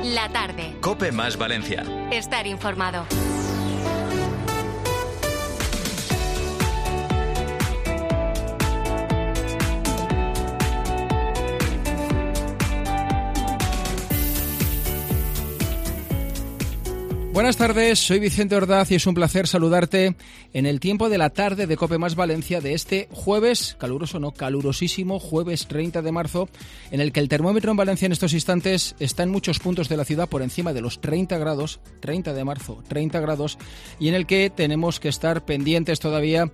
La tarde. COPE más Valencia. Estar informado. Buenas tardes, soy Vicente Ordaz y es un placer saludarte en el tiempo de la tarde de COPE más Valencia de este jueves, caluroso no, calurosísimo jueves 30 de marzo, en el que el termómetro en Valencia en estos instantes está en muchos puntos de la ciudad por encima de los 30 grados, 30 de marzo, 30 grados, y en el que tenemos que estar pendientes todavía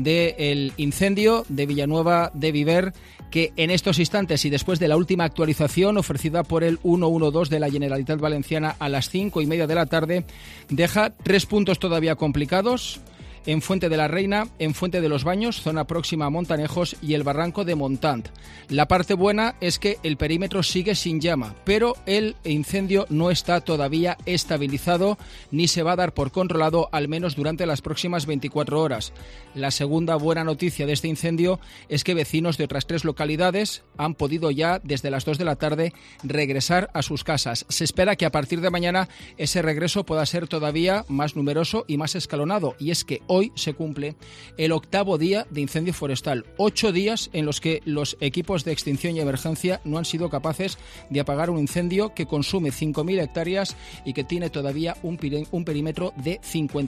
del incendio de Villanueva de Viver, que en estos instantes y después de la última actualización ofrecida por el 112 de la Generalitat Valenciana a las 5:30 de la tarde, deja 3 puntos todavía complicados: en Fuente de la Reina, en Fuente de los Baños, zona próxima a Montanejos, y el barranco de Montant. La parte buena es que el perímetro sigue sin llama, pero el incendio no está todavía estabilizado ni se va a dar por controlado, al menos durante las próximas 24 horas. La segunda buena noticia de este incendio es que vecinos de otras 3 localidades han podido ya, desde las 2 de la tarde, regresar a sus casas. Se espera que a partir de mañana ese regreso pueda ser todavía más numeroso y más escalonado, y es que hoy se cumple el 8º día de incendio forestal. 8 días en los que los equipos de extinción y emergencia no han sido capaces de apagar un incendio que consume 5.000 hectáreas y que tiene todavía un perímetro de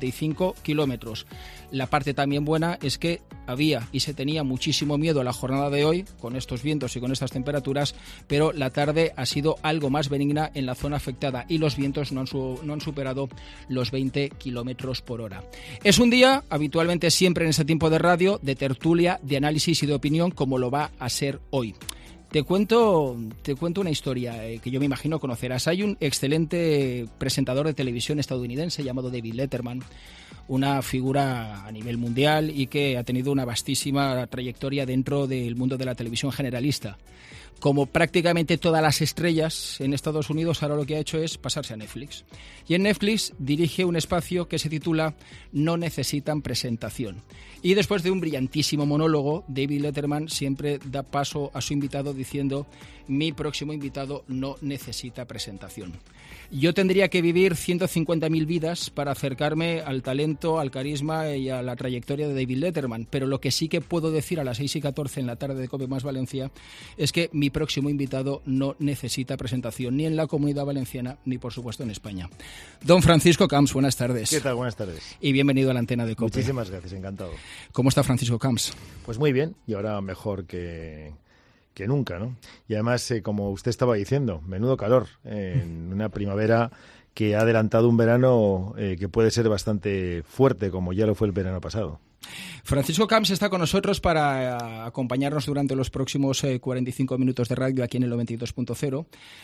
55 kilómetros. La parte también buena es que había y se tenía muchísimo miedo a la jornada de hoy con estos vientos y con estas temperaturas, pero la tarde ha sido algo más benigna en la zona afectada y los vientos no han superado los 20 kilómetros por hora. Es un día, habitualmente siempre en este tiempo de radio, de tertulia, de análisis y de opinión, como lo va a ser hoy. Te cuento una historia que yo me imagino conocerás. Hay un excelente presentador de televisión estadounidense llamado David Letterman, una figura a nivel mundial y que ha tenido una vastísima trayectoria dentro del mundo de la televisión generalista. Como prácticamente todas las estrellas en Estados Unidos, ahora lo que ha hecho es pasarse a Netflix. Y en Netflix dirige un espacio que se titula No necesitan presentación. Y después de un brillantísimo monólogo, David Letterman siempre da paso a su invitado diciendo: mi próximo invitado no necesita presentación. Yo tendría que vivir 150.000 vidas para acercarme al talento, al carisma y a la trayectoria de David Letterman, pero lo que sí que puedo decir a las 6:14 en la tarde de COPE más Valencia es que mi próximo invitado no necesita presentación, ni en la Comunidad Valenciana, ni por supuesto en España. Don Francisco Camps, buenas tardes. ¿Qué tal? Buenas tardes. Y bienvenido a la antena de COPE. Muchísimas gracias, encantado. ¿Cómo está Francisco Camps? Pues muy bien, y ahora mejor que nunca, ¿no? Y además, como usted estaba diciendo, menudo calor en una primavera que ha adelantado un verano que puede ser bastante fuerte, como ya lo fue el verano pasado. Francisco Camps está con nosotros para acompañarnos durante los próximos 45 minutos de radio aquí en el 92.0.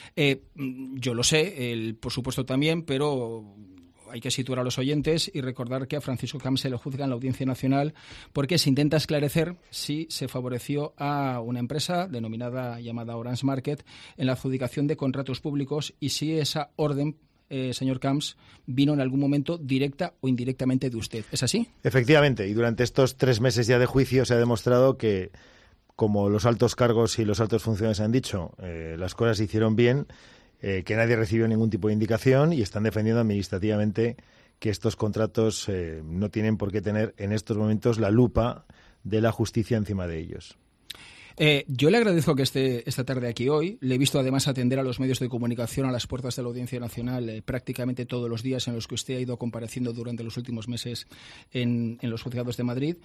Yo lo sé, él por supuesto también, pero hay que situar a los oyentes y recordar que a Francisco Camps se le juzga en la Audiencia Nacional porque se intenta esclarecer si se favoreció a una empresa llamada Orange Market en la adjudicación de contratos públicos y si esa orden, señor Camps, vino en algún momento directa o indirectamente de usted. ¿Es así? Efectivamente, y durante estos 3 meses ya de juicio se ha demostrado que, como los altos cargos y los altos funcionarios han dicho, las cosas se hicieron bien, que nadie recibió ningún tipo de indicación y están defendiendo administrativamente que estos contratos no tienen por qué tener en estos momentos la lupa de la justicia encima de ellos. Yo le agradezco que esté esta tarde aquí hoy. Le he visto además atender a los medios de comunicación a las puertas de la Audiencia Nacional prácticamente todos los días en los que usted ha ido compareciendo durante los últimos meses en los juzgados de Madrid.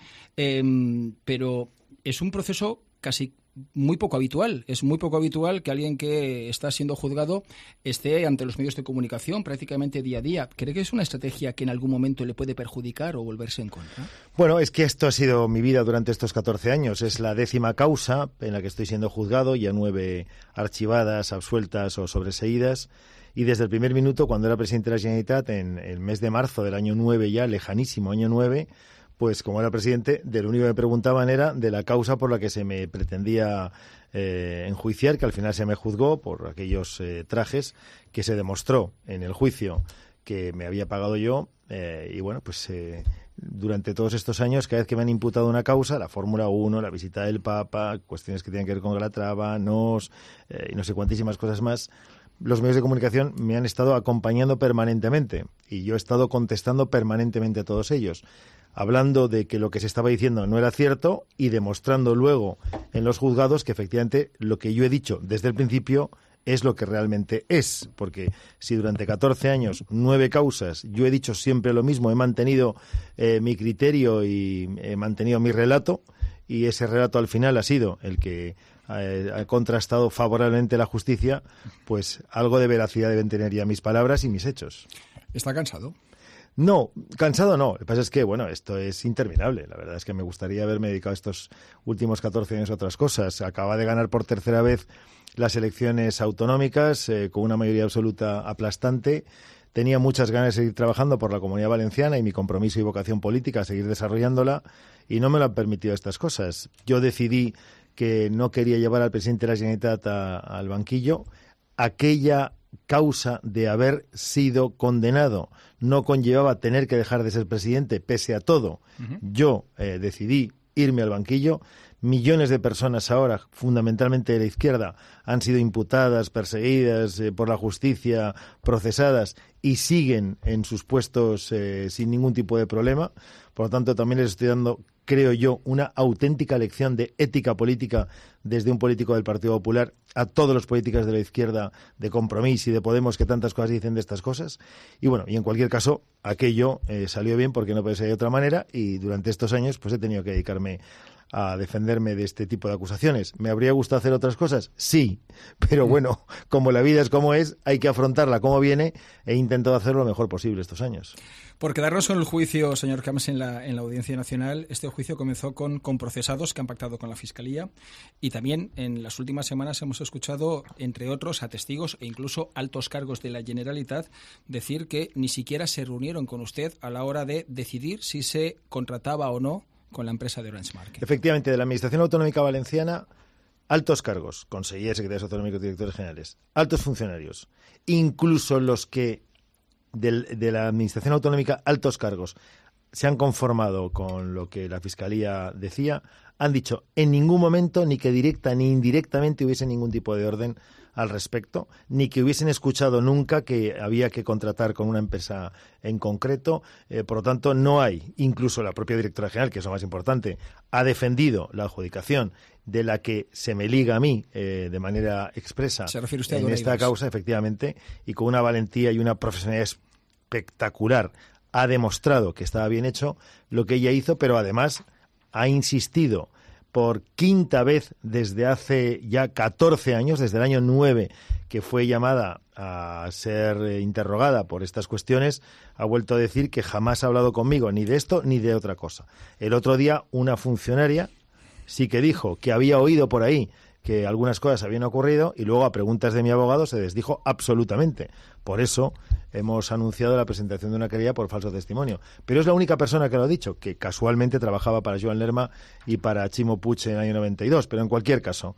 Pero es un proceso casi muy poco habitual. Es muy poco habitual que alguien que está siendo juzgado esté ante los medios de comunicación prácticamente día a día. ¿Cree que es una estrategia que en algún momento le puede perjudicar o volverse en contra? Bueno, es que esto ha sido mi vida durante estos 14 años. Es la 10ª causa en la que estoy siendo juzgado, ya 9 archivadas, absueltas o sobreseídas. Y desde el primer minuto, cuando era presidente de la Generalitat, en el mes de marzo del año 9, ya lejanísimo año 9, pues como era presidente, de lo único que me preguntaban era de la causa por la que se me pretendía enjuiciar, que al final se me juzgó por aquellos trajes que se demostró en el juicio que me había pagado yo. Y bueno, pues durante todos estos años, cada vez que me han imputado una causa, la Fórmula 1, la visita del Papa, cuestiones que tienen que ver con Calatrava, NOS y no sé cuantísimas cosas más, los medios de comunicación me han estado acompañando permanentemente y yo he estado contestando permanentemente a todos ellos, hablando de que lo que se estaba diciendo no era cierto y demostrando luego en los juzgados que efectivamente lo que yo he dicho desde el principio es lo que realmente es, porque si durante 14 años, 9 causas, yo he dicho siempre lo mismo, he mantenido mi criterio y he mantenido mi relato, y ese relato al final ha sido el que ha contrastado favorablemente la justicia, pues algo de veracidad deben tener ya mis palabras y mis hechos. ¿Está cansado? No, cansado no. Lo que pasa es que, bueno, esto es interminable. La verdad es que me gustaría haberme dedicado estos últimos 14 años a otras cosas. Acaba de ganar por tercera vez las elecciones autonómicas con una mayoría absoluta aplastante. Tenía muchas ganas de seguir trabajando por la Comunidad Valenciana y mi compromiso y vocación política, seguir desarrollándola, y no me lo han permitido estas cosas. Yo decidí que no quería llevar al presidente de la Generalitat al banquillo. Aquella causa de haber sido condenado no conllevaba tener que dejar de ser presidente, pese a todo. Yo decidí irme al banquillo. Millones de personas ahora, fundamentalmente de la izquierda, han sido imputadas, perseguidas por la justicia, procesadas y siguen en sus puestos sin ningún tipo de problema. Por lo tanto, también les estoy dando, creo yo, una auténtica lección de ética política desde un político del Partido Popular a todos los políticos de la izquierda, de Compromís y de Podemos, que tantas cosas dicen de estas cosas. Y bueno, y en cualquier caso, aquello salió bien porque no puede ser de otra manera, y durante estos años pues he tenido que dedicarme a defenderme de este tipo de acusaciones. ¿Me habría gustado hacer otras cosas? Sí, pero bueno, como la vida es como es, hay que afrontarla como viene, e he intentado hacerlo lo mejor posible estos años. Por quedarnos con el juicio, señor Camps, en la Audiencia Nacional, este juicio comenzó con procesados que han pactado con la Fiscalía, y también en las últimas semanas hemos escuchado, entre otros, a testigos e incluso altos cargos de la Generalitat decir que ni siquiera se reunieron con usted a la hora de decidir si se contrataba o no con la empresa de Orange Market. Efectivamente, de la Administración Autonómica Valenciana, altos cargos, consejeros, secretarios autonómicos, directores generales, altos funcionarios, incluso los que de la Administración Autonómica, altos cargos, se han conformado con lo que la Fiscalía decía, han dicho en ningún momento ni que directa ni indirectamente hubiese ningún tipo de orden al respecto, ni que hubiesen escuchado nunca que había que contratar con una empresa en concreto. Por lo tanto, no hay, incluso la propia directora general, que es lo más importante, ha defendido la adjudicación de la que se me liga a mí de manera expresa en esta causa, efectivamente, y con una valentía y una profesionalidad espectacular ha demostrado que estaba bien hecho lo que ella hizo, pero además ha insistido por quinta vez desde hace ya 14 años, desde el año 9, que fue llamada a ser interrogada por estas cuestiones, ha vuelto a decir que jamás ha hablado conmigo ni de esto ni de otra cosa. El otro día una funcionaria sí que dijo que había oído por ahí que algunas cosas habían ocurrido, y luego a preguntas de mi abogado se desdijo absolutamente. Por eso hemos anunciado la presentación de una querella por falso testimonio. Pero es la única persona que lo ha dicho, que casualmente trabajaba para Joan Lerma y para Chimo Puig en el año 92. Pero en cualquier caso,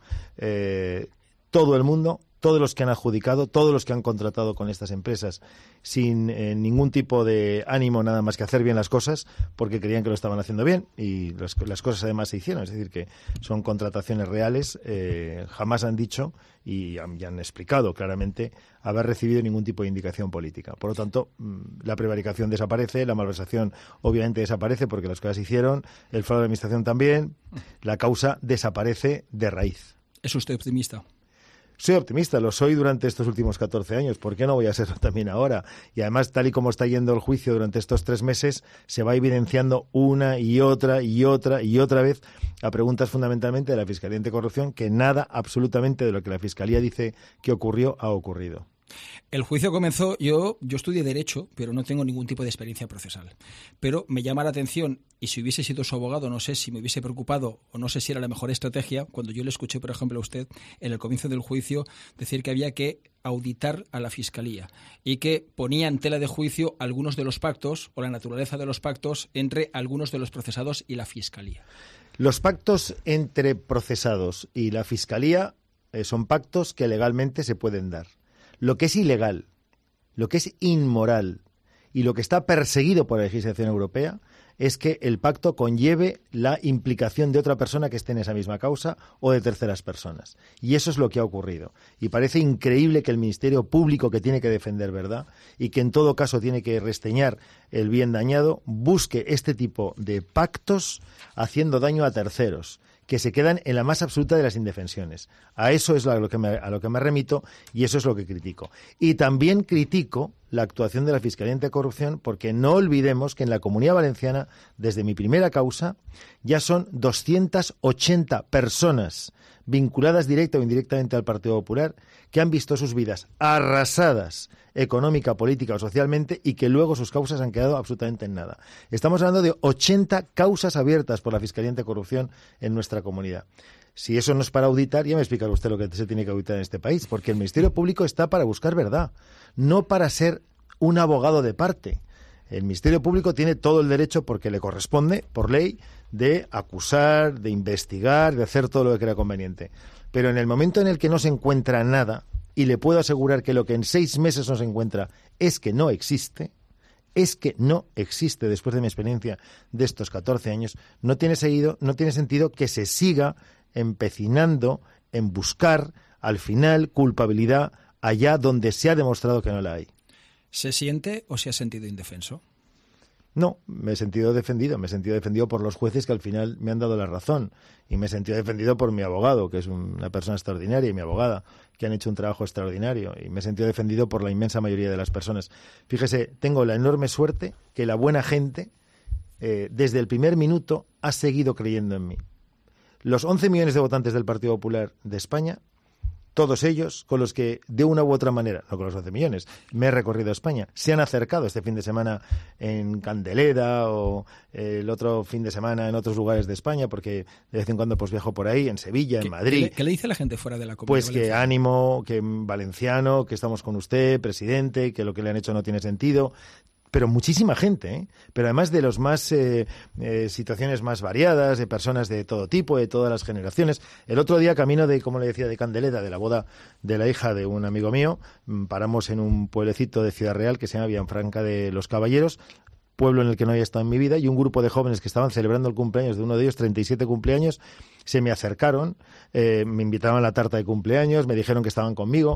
todo el mundo, todos los que han adjudicado, todos los que han contratado con estas empresas sin ningún tipo de ánimo nada más que hacer bien las cosas, porque creían que lo estaban haciendo bien, y las cosas además se hicieron, es decir, que son contrataciones reales, jamás han dicho y han explicado claramente haber recibido ningún tipo de indicación política. Por lo tanto, la prevaricación desaparece, la malversación obviamente desaparece porque las cosas se hicieron, el fraude de administración también, la causa desaparece de raíz. ¿Es usted optimista? Soy optimista, lo soy durante estos últimos 14 años. ¿Por qué no voy a serlo también ahora? Y además, tal y como está yendo el juicio durante estos 3 meses, se va evidenciando una y otra y otra y otra vez a preguntas fundamentalmente de la Fiscalía Anticorrupción, que nada absolutamente de lo que la Fiscalía dice que ocurrió ha ocurrido. El juicio comenzó, yo estudié Derecho, pero no tengo ningún tipo de experiencia procesal. Pero me llama la atención, y si hubiese sido su abogado, no sé si me hubiese preocupado o no sé si era la mejor estrategia, cuando yo le escuché, por ejemplo, a usted en el comienzo del juicio decir que había que auditar a la Fiscalía y que ponía en tela de juicio algunos de los pactos o la naturaleza de los pactos entre algunos de los procesados y la Fiscalía. Los pactos entre procesados y la Fiscalía son pactos que legalmente se pueden dar. Lo que es ilegal, lo que es inmoral y lo que está perseguido por la legislación europea es que el pacto conlleve la implicación de otra persona que esté en esa misma causa o de terceras personas. Y eso es lo que ha ocurrido. Y parece increíble que el Ministerio Público, que tiene que defender verdad y que en todo caso tiene que resteñar el bien dañado, busque este tipo de pactos haciendo daño a terceros, que se quedan en la más absoluta de las indefensiones. A eso es a lo que me remito y eso es lo que critico. Y también critico la actuación de la Fiscalía Anticorrupción, porque no olvidemos que en la Comunidad Valenciana, desde mi primera causa, ya son 280 personas vinculadas directa o indirectamente al Partido Popular, que han visto sus vidas arrasadas económica, política o socialmente, y que luego sus causas han quedado absolutamente en nada. Estamos hablando de 80 causas abiertas por la Fiscalía Anticorrupción en nuestra comunidad. Si eso no es para auditar, ya me explicará usted lo que se tiene que auditar en este país, porque el Ministerio Público está para buscar verdad, no para ser un abogado de parte. El Ministerio Público tiene todo el derecho, porque le corresponde, por ley, de acusar, de investigar, de hacer todo lo que crea conveniente. Pero en el momento en el que no se encuentra nada, y le puedo asegurar que lo que en 6 meses no se encuentra es que no existe después de mi experiencia de estos 14 años, no tiene sentido que se siga empecinando en buscar, al final, culpabilidad allá donde se ha demostrado que no la hay. ¿Se siente o se ha sentido indefenso? No, me he sentido defendido por los jueces que al final me han dado la razón, y me he sentido defendido por mi abogado, que es una persona extraordinaria, y mi abogada, que han hecho un trabajo extraordinario, y me he sentido defendido por la inmensa mayoría de las personas. Fíjese, tengo la enorme suerte que la buena gente, desde el primer minuto, ha seguido creyendo en mí. Los 11 millones de votantes del Partido Popular de España, todos ellos con los que de una u otra manera, no con los 11 millones, me he recorrido España, se han acercado este fin de semana en Candelera o el otro fin de semana en otros lugares de España, porque de vez en cuando pues viajo por ahí, en Sevilla, en Madrid. ¿Qué le dice la gente fuera de la Comunidad Pues Valenciana? Que ánimo, que valenciano, que estamos con usted, presidente, que lo que le han hecho no tiene sentido. Pero muchísima gente, ¿eh? Pero además de los más situaciones más variadas, de personas de todo tipo, de todas las generaciones. El otro día, camino de, como le decía, de Candelera, de la boda de la hija de un amigo mío, paramos en un pueblecito de Ciudad Real que se llama Villanfranca de los Caballeros, pueblo en el que no había estado en mi vida, y un grupo de jóvenes que estaban celebrando el cumpleaños de uno de ellos, 37 cumpleaños, se me acercaron, me invitaban a la tarta de cumpleaños, me dijeron que estaban conmigo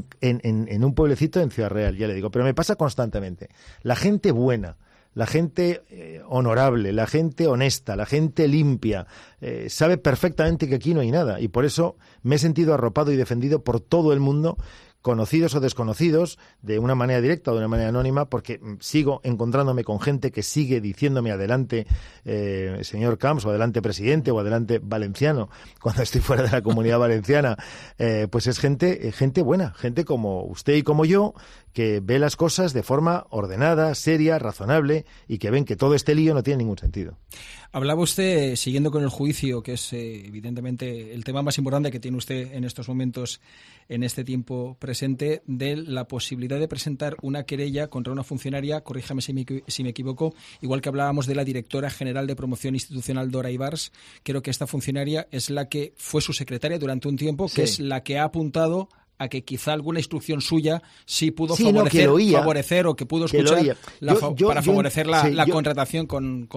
en un pueblecito en Ciudad Real. Ya le digo, pero me pasa constantemente. La gente buena, la gente honorable, la gente honesta, la gente limpia, sabe perfectamente que aquí no hay nada, y por eso me he sentido arropado y defendido por todo el mundo, conocidos o desconocidos, de una manera directa o de una manera anónima, porque sigo encontrándome con gente que sigue diciéndome adelante señor Camps, o adelante presidente, o adelante valenciano, cuando estoy fuera de la Comunidad Valenciana. Pues es gente buena, gente como usted y como yo, que ve las cosas de forma ordenada, seria, razonable, y que ven que todo este lío no tiene ningún sentido. Hablaba usted, siguiendo con el juicio, que es evidentemente el tema más importante que tiene usted en estos momentos, en este tiempo presente, de la posibilidad de presentar una querella contra una funcionaria, corríjame si me equivoco, igual que hablábamos de la directora general de promoción institucional, Dora Ibars. Creo que esta funcionaria es la que fue su secretaria durante un tiempo, que es la que ha apuntado a que quizá alguna instrucción suya sí pudo favorecer o que pudo escuchar para favorecer la contratación con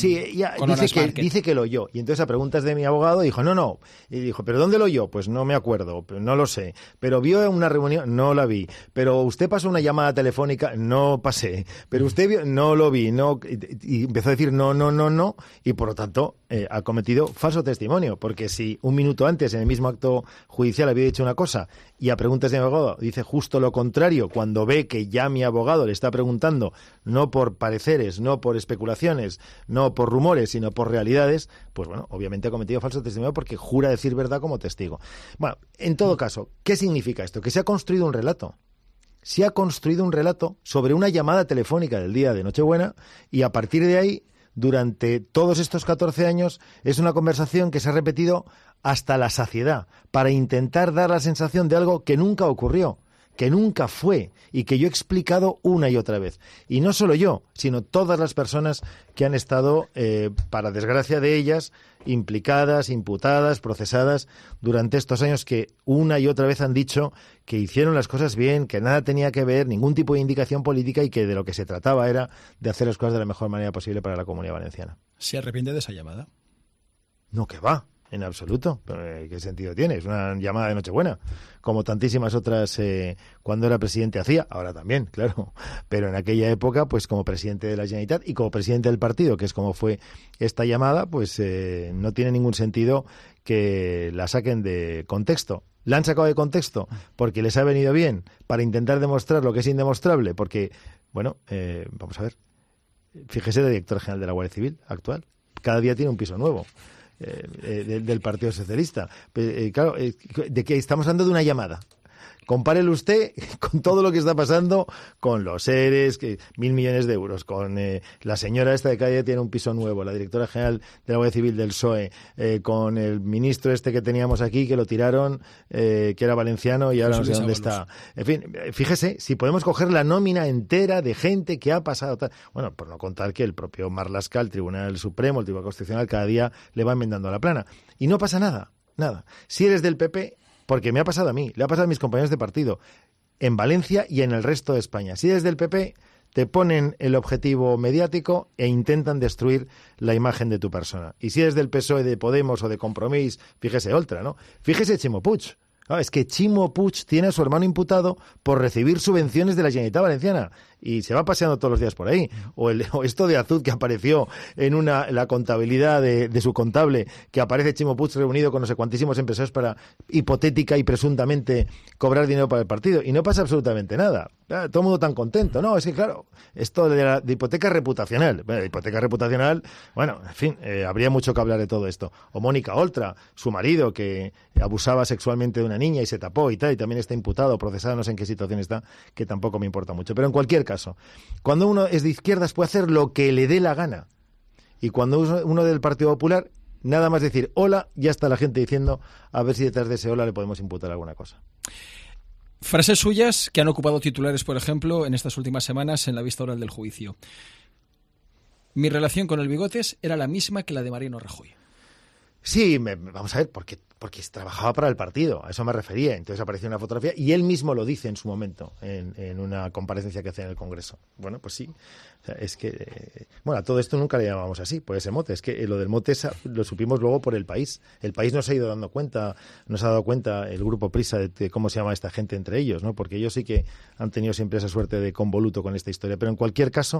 dice que lo oyó. Y entonces a preguntas de mi abogado dijo, no. Y dijo, ¿pero dónde lo oyó? Pues no me acuerdo, no lo sé. ¿Pero vio una reunión? No la vi. ¿Pero usted pasó una llamada telefónica? No pasé. ¿Pero usted vio? No lo vi. No. Y empezó a decir no. Y por lo tanto ha cometido falso testimonio. Porque si un minuto antes en el mismo acto judicial había dicho una cosa y a preguntas de mi abogado dice justo lo contrario, cuando ve que ya mi abogado le está preguntando no por pareceres, no por especulaciones, no por rumores, sino por realidades, pues bueno, obviamente ha cometido falso testimonio porque jura decir verdad como testigo. Bueno, en todo caso, ¿qué significa esto? Que se ha construido un relato. Se ha construido un relato sobre una llamada telefónica del día de Nochebuena, y a partir de ahí, durante todos estos 14 años, es una conversación que se ha repetido hasta la saciedad, para intentar dar la sensación de algo que nunca ocurrió, que nunca fue y que yo he explicado una y otra vez. Y no solo yo, sino todas las personas que han estado, para desgracia de ellas, implicadas, imputadas, procesadas durante estos años, que una y otra vez han dicho que hicieron las cosas bien, que nada tenía que ver, ningún tipo de indicación política y que de lo que se trataba era de hacer las cosas de la mejor manera posible para la Comunidad Valenciana. ¿Se arrepiente de esa llamada? No, que va. En absoluto. ¿Qué sentido tiene? Es una llamada de Nochebuena, como tantísimas otras cuando era presidente hacía, ahora también, claro, pero en aquella época, pues como presidente de la Generalitat y como presidente del partido, que es como fue esta llamada, pues no tiene ningún sentido que la saquen de contexto. La han sacado de contexto porque les ha venido bien para intentar demostrar lo que es indemostrable, porque, bueno, vamos a ver, fíjese la directora general de la Guardia Civil actual, cada día tiene un piso nuevo. Del Partido Socialista. Claro, de que estamos hablando de una llamada. Compárelo usted con todo lo que está pasando con los ERES, que 1.000 millones de euros, con la señora esta de cada día tiene un piso nuevo, la directora general de la Guardia Civil del PSOE, con el ministro este que teníamos aquí, que lo tiraron, que era valenciano y ahora no sé dónde está. En fin, fíjese, si podemos coger la nómina entera de gente que ha pasado. Bueno, por no contar que el propio Marlaska, el Tribunal Supremo, el Tribunal Constitucional, cada día le va enmendando a la plana. Y no pasa nada, nada. Si eres del PP... Porque me ha pasado a mí, le ha pasado a mis compañeros de partido, en Valencia y en el resto de España. Si desde el PP te ponen el objetivo mediático e intentan destruir la imagen de tu persona. Y si eres del PSOE, de Podemos o de Compromís, fíjese Oltra, ¿no? Fíjese Chimo Puig. Es que Chimo Puig tiene a su hermano imputado por recibir subvenciones de la Generalitat Valenciana y se va paseando todos los días por ahí. O esto de Azud que apareció en la contabilidad de su contable, que aparece Chimo Puig reunido con no sé cuantísimos empresarios para hipotética y presuntamente cobrar dinero para el partido. Y no pasa absolutamente nada. Todo el mundo tan contento. No, es que claro, esto de hipoteca reputacional. Hipoteca reputacional, bueno, en fin, habría mucho que hablar de todo esto. O Mónica Oltra, su marido, que abusaba sexualmente de una niña y se tapó y tal, y también está imputado, procesado, no sé en qué situación está, que tampoco me importa mucho. Pero en cualquier caso, cuando uno es de izquierdas puede hacer lo que le dé la gana. Y cuando uno del Partido Popular, nada más decir hola, ya está la gente diciendo a ver si detrás de ese hola le podemos imputar alguna cosa. Frases suyas que han ocupado titulares, por ejemplo, en estas últimas semanas en la vista oral del juicio. Mi relación con el Bigotes era la misma que la de Mariano Rajoy. Sí, vamos a ver, porque trabajaba para el partido, a eso me refería. Entonces apareció una fotografía y él mismo lo dice en su momento, en una comparecencia que hace en el Congreso. Bueno, pues sí. O sea, es que, bueno, a todo esto nunca le llamamos así, por ese mote. Es que lo del mote lo supimos luego por el país. El país nos ha ido dando cuenta, nos ha dado cuenta el grupo Prisa de cómo se llama esta gente entre ellos, ¿no? Porque ellos sí que han tenido siempre esa suerte de convoluto con esta historia. Pero en cualquier caso...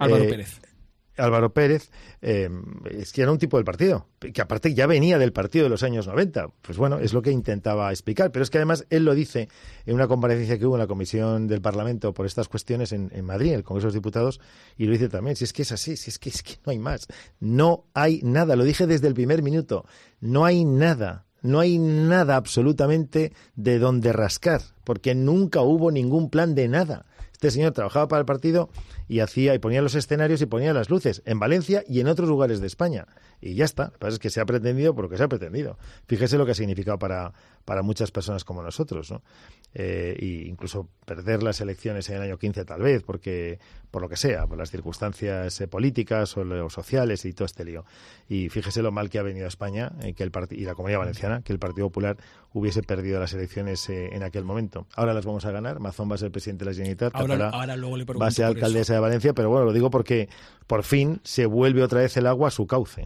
Álvaro Pérez, es que era un tipo del partido, que aparte ya venía del partido de los años 90. Pues bueno, es lo que intentaba explicar. Pero es que además él lo dice en una comparecencia que hubo en la Comisión del Parlamento por estas cuestiones en Madrid, en el Congreso de los Diputados, y lo dice también. Si es que es así, si es que no hay más. No hay nada, lo dije desde el primer minuto. No hay nada. No hay nada absolutamente de donde rascar, porque nunca hubo ningún plan de nada. Este señor trabajaba para el partido y ponía los escenarios y ponía las luces en Valencia y en otros lugares de España. Y ya está. Lo que pasa es que se ha pretendido por lo que se ha pretendido. Fíjese lo que ha significado para muchas personas como nosotros, ¿no? Y incluso perder las elecciones en el año 15 tal vez, porque por lo que sea, por las circunstancias políticas o sociales y todo este lío. Y fíjese lo mal que ha venido a España y la Comunidad Valenciana, que el Partido Popular hubiese perdido las elecciones en aquel momento. Ahora las vamos a ganar. Mazón va a ser presidente de la Generalitat. Ahora luego le pregunto va a ser alcaldesa de Valencia, pero bueno, lo digo porque por fin se vuelve otra vez el agua a su cauce.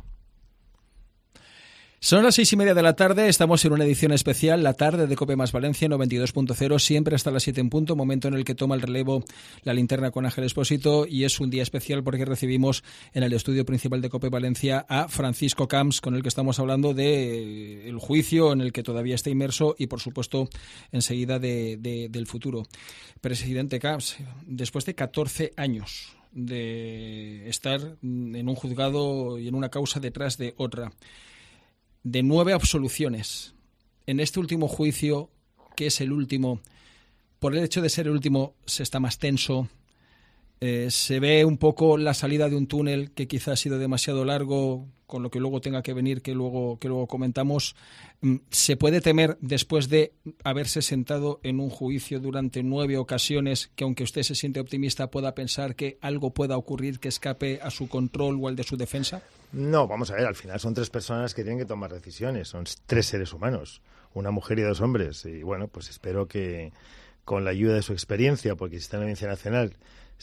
Son las 6:30 de la tarde, estamos en una edición especial, la tarde de COPE más Valencia 92.0, siempre hasta las 7 en punto, momento en el que toma el relevo la linterna con Ángel Expósito, y es un día especial porque recibimos en el estudio principal de COPE Valencia a Francisco Camps, con el que estamos hablando del juicio en el que todavía está inmerso y, por supuesto, enseguida del futuro. Presidente Camps, después de 14 años de estar en un juzgado y en una causa detrás de otra, de 9 absoluciones. En este último juicio, que es el último, por el hecho de ser el último, se está más tenso. Se ve un poco la salida de un túnel que quizás ha sido demasiado largo, con lo que luego tenga que venir, que luego comentamos, ¿se puede temer, después de haberse sentado en un juicio durante 9 ocasiones, que aunque usted se siente optimista pueda pensar que algo pueda ocurrir que escape a su control o al de su defensa? No, vamos a ver, al final son 3 personas que tienen que tomar decisiones, son 3 seres humanos, una mujer y 2 hombres, y bueno, pues espero que con la ayuda de su experiencia, porque si está en la Audiencia Nacional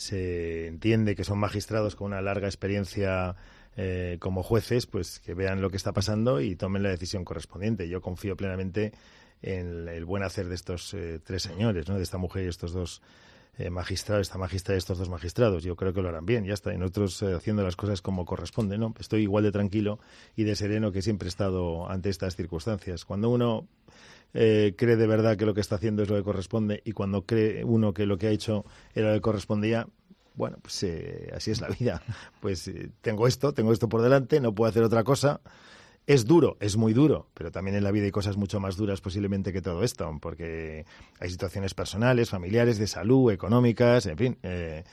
se entiende que son magistrados con una larga experiencia como jueces, pues que vean lo que está pasando y tomen la decisión correspondiente. Yo confío plenamente en el buen hacer de estos 3 señores, ¿no? De esta mujer y estos 2 magistrados, esta magistrada y estos 2 magistrados. Yo creo que lo harán bien, ya está. Y nosotros haciendo las cosas como corresponde, ¿no? Estoy igual de tranquilo y de sereno que siempre he estado ante estas circunstancias. Cuando uno cree de verdad que lo que está haciendo es lo que corresponde, y cuando cree uno que lo que ha hecho era lo que correspondía, bueno, pues así es la vida. Pues tengo esto por delante, no puedo hacer otra cosa. Es duro, es muy duro, pero también en la vida hay cosas mucho más duras posiblemente que todo esto, porque hay situaciones personales, familiares, de salud, económicas, en fin,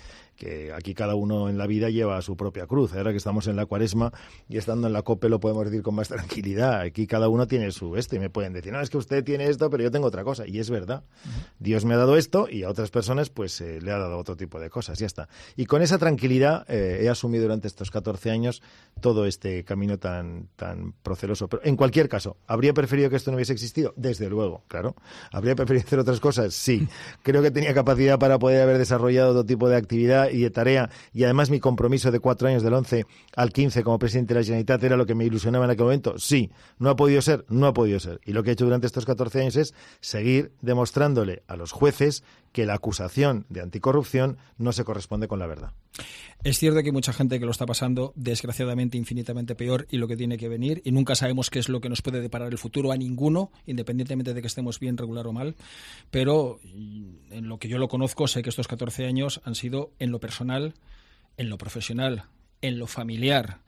que aquí cada uno en la vida lleva su propia cruz. Ahora que estamos en la Cuaresma y estando en la COPE lo podemos decir con más tranquilidad. Aquí cada uno tiene su y me pueden decir, no, es que usted tiene esto, pero yo tengo otra cosa. Y es verdad. Dios me ha dado esto y a otras personas pues le ha dado otro tipo de cosas. Ya está. Y con esa tranquilidad he asumido durante estos 14 años todo este camino tan proceloso. Pero en cualquier caso, ¿habría preferido que esto no hubiese existido? Desde luego, claro. ¿Habría preferido hacer otras cosas? Sí. Creo que tenía capacidad para poder haber desarrollado otro tipo de actividad y de tarea, y además mi compromiso de 4 años, del 11 al 15 como presidente de la Generalitat, era lo que me ilusionaba en aquel momento. Sí. ¿No ha podido ser? No ha podido ser. Y lo que he hecho durante estos 14 años es seguir demostrándole a los jueces que la acusación de anticorrupción no se corresponde con la verdad. Es cierto que hay mucha gente que lo está pasando, desgraciadamente, infinitamente peor, y lo que tiene que venir, y nunca sabemos qué es lo que nos puede deparar el futuro a ninguno, independientemente de que estemos bien, regular o mal, pero en lo que yo lo conozco, sé que estos 14 años han sido en lo personal, en lo profesional, en lo familiar,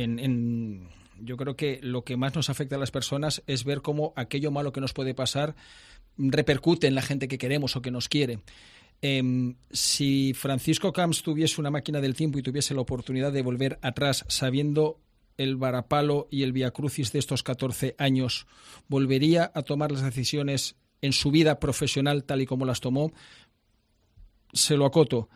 yo creo que lo que más nos afecta a las personas es ver cómo aquello malo que nos puede pasar repercute en la gente que queremos o que nos quiere. Si Francisco Camps tuviese una máquina del tiempo y tuviese la oportunidad de volver atrás sabiendo el varapalo y el viacrucis de estos 14 años, ¿volvería a tomar las decisiones en su vida profesional tal y como las tomó? Se lo acoto.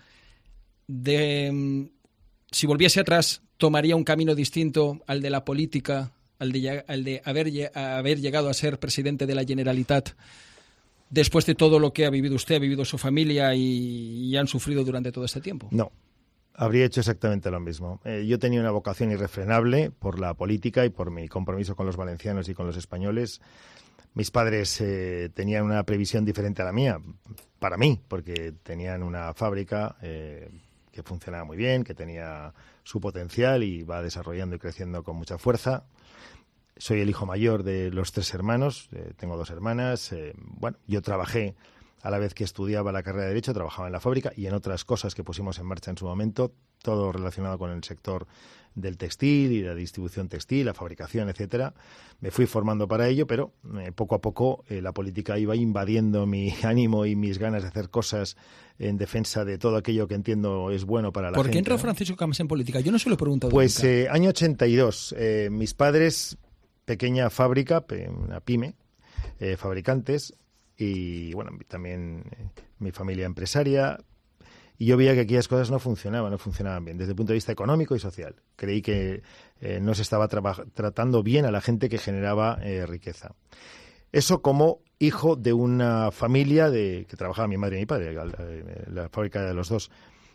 Si volviese atrás, ¿tomaría un camino distinto al de la política, al de haber llegado a ser presidente de la Generalitat? Después de todo lo que ha vivido usted, ha vivido su familia y han sufrido durante todo este tiempo. No, habría hecho exactamente lo mismo. Yo tenía una vocación irrefrenable por la política y por mi compromiso con los valencianos y con los españoles. Mis padres tenían una previsión diferente a la mía, para mí, porque tenían una fábrica que funcionaba muy bien, que tenía su potencial y va desarrollando y creciendo con mucha fuerza. Soy el hijo mayor de los 3 hermanos, tengo 2 hermanas. Yo trabajé a la vez que estudiaba la carrera de Derecho, trabajaba en la fábrica y en otras cosas que pusimos en marcha en su momento, todo relacionado con el sector del textil y la distribución textil, la fabricación, etcétera. Me fui formando para ello, pero poco a poco la política iba invadiendo mi ánimo y mis ganas de hacer cosas en defensa de todo aquello que entiendo es bueno para la gente. ¿Por qué entró Francisco Camps en política? Yo no se lo he preguntado Pues nunca. Año 82, mis padres, pequeña fábrica, una pyme, fabricantes, y bueno, también mi familia empresaria, y yo veía que aquellas cosas no funcionaban bien desde el punto de vista económico y social. Creí que no se estaba tratando bien a la gente que generaba riqueza. Eso como hijo de una familia que trabajaba mi madre y mi padre, la fábrica de los dos,